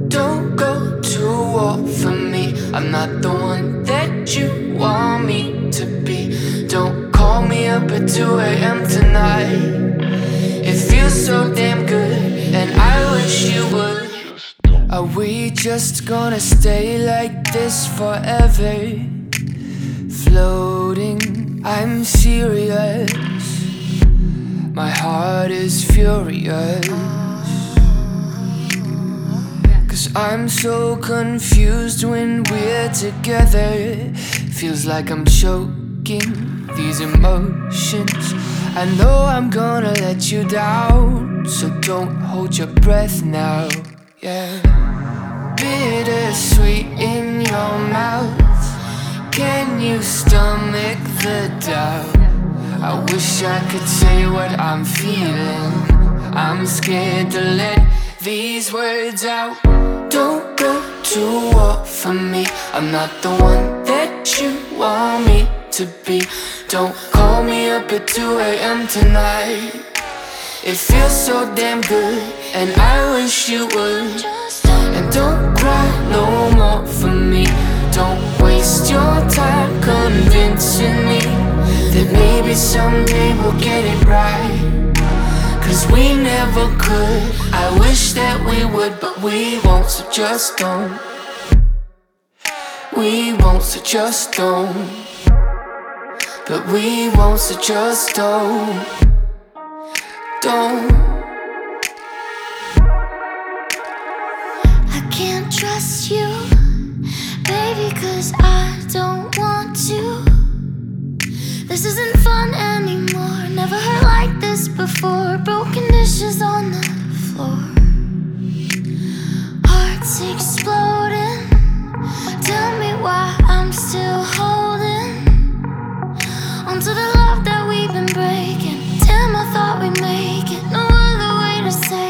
Don't go to war for me. I'm not the one that you want me to be. Don't call me up at 2 a.m. tonight. It feels so damn good, and I wish you would. Are we just gonna stay like this forever? Floating, I'm serious. My heart is furious. 'Cause I'm so confused when we're together. Feels like I'm choking these emotions. I know I'm gonna let you down, so don't hold your breath now. Yeah. Bittersweet in your mouth. Can you stomach the doubt? I wish I could say what I'm feeling. I'm scared to let these words out. Don't go to war for me. I'm not the one that you want me to be. Don't call me up at 2 a.m. tonight. It feels so damn good, and I wish you would. And don't cry no more for me. Don't waste your time convincing me that maybe someday we'll get it right. 'Cause we never could. I wish that we would, but we won't, so just don't. We won't, so just don't. But we won't, so just don't. Don't. I can't trust you, baby, 'cause I don't want to. This isn't fun anymore. Never hurt like this before. Broken dishes on the floor. Hearts exploding. Tell me why I'm still holding onto the love that we've been breaking. Damn, I thought we'd make it. No other way to say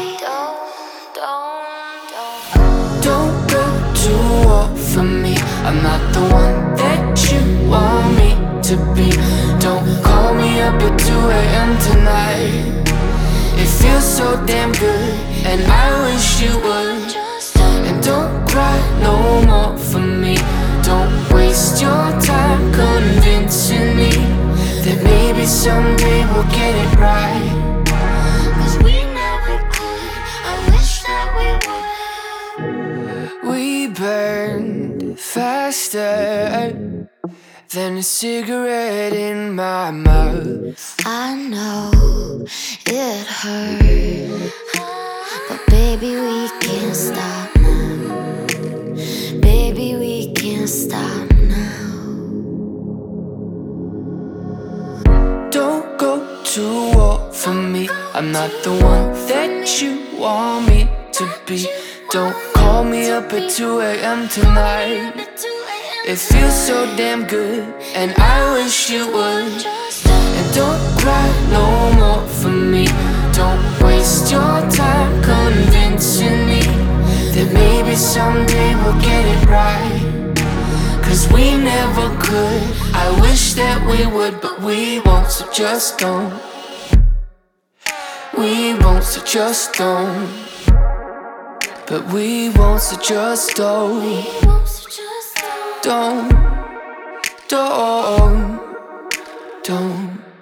Don't go to war for me. I'm not the one that you want me to be. Don't call me up at 2 a.m. tonight. It feels so damn good, and I wish you would. And don't cry no more for me. Don't waste your time convincing me that maybe someday we'll get it right. 'Cause we never could. I wish that we would. We burned faster than a cigarette in my mouth. I know it hurt, but baby, we can't stop now. Baby, we can't stop now. Don't go to war for me. I'm not the one that you want me to be. Don't call me up at 2 a.m. tonight. It feels so damn good, and I wish you would. And don't cry no more for me. Don't waste your time convincing me that maybe someday we'll get it right. 'Cause we never could. I wish that we would, but we won't, so just don't. We won't, so just don't. But we won't, so just don't. Don't.